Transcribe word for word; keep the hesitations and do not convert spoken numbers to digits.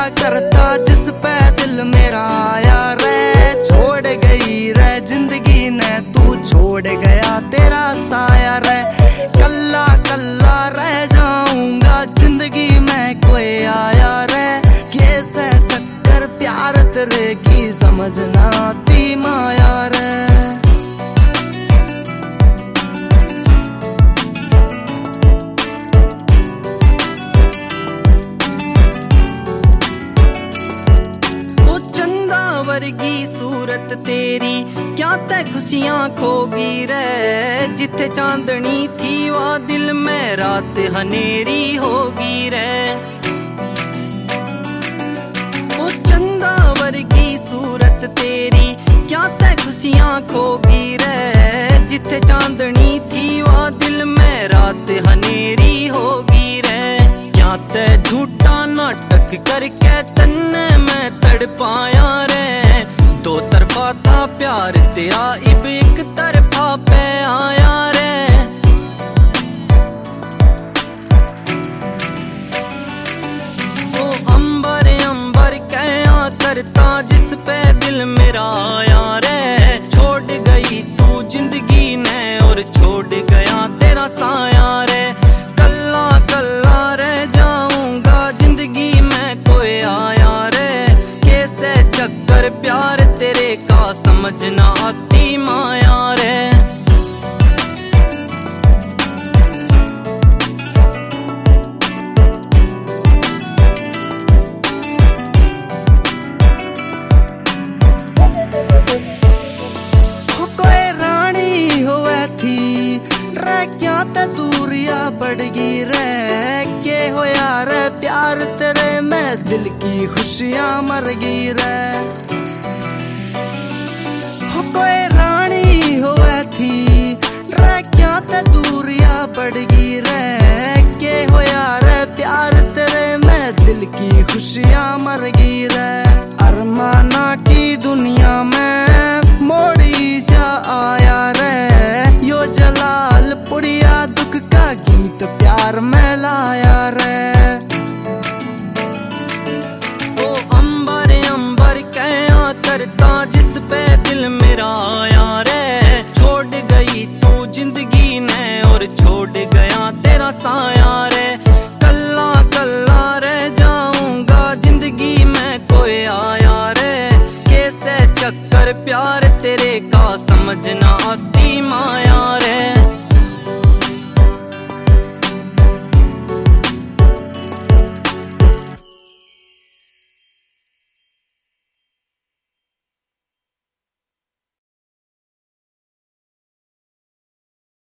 करता जिस पे दिल मेरा आया रे। छोड़ गई रे जिंदगी ने तू छोड़ गया तेरा साया रे। कल्ला कल्ला रह जाऊंगा जिंदगी में कोई आया रे। कैसे चक्कर प्यार तेरे की समझना आती माया रे। वर्गी सूरत तेरी क्या तै खुशियां खोगी रे। जिथे चांदनी थी वहाँ दिल में रात हनेरी होगी रे। ओ चंदा वर्गी सूरत तेरी क्या तै खुशियां खोगी रे। जिथे चांदनी थी वहाँ दिल में रात हनेरी होगी रे। क्या तै झूठा नाटक करके तन्ने मैं तड़पाया रे। दो तरफा था प्यार तेरा इब एक तरफा पे आया रे। ओ अंबर अंबर क्या करता जिस पे दिल मेरा आया रे। छोड़ गई तू जिंदगी ने और छोड़ गया तेरा साया रे। कल्ला कल्ला रह जाऊंगा जिंदगी में कोई आया रे। कैसे चक्कर प्यार तेरे का समझना आती माया रे। कोई रानी होवे थी रे क्या ते दूरिया बढ़ गई रे। के हो यार प्यार तेरे में दिल की खुशियां मर गई रे। हो कोई रानी होवे थी रे क्या ते दूरिया बढ़ गई रे। के हो यार प्यार तेरे में दिल की खुशियां मर गई रे। अरमाना की दुनिया में मोड़ी जा आया रे। यो जलाल पुड़िया दुख का गीत प्यार में लाया रे। ओ अंबर अंबर क्या करता जिस पे दिल मेरा आया रे। छोड़ गई तू जिंदगी ने और छोड़ गया तेरा साया रे। कल्ला कल्ला रह जाऊंगा जिंदगी में कोई आया रे। कैसे चक्कर प्यार तेरे का समझना आता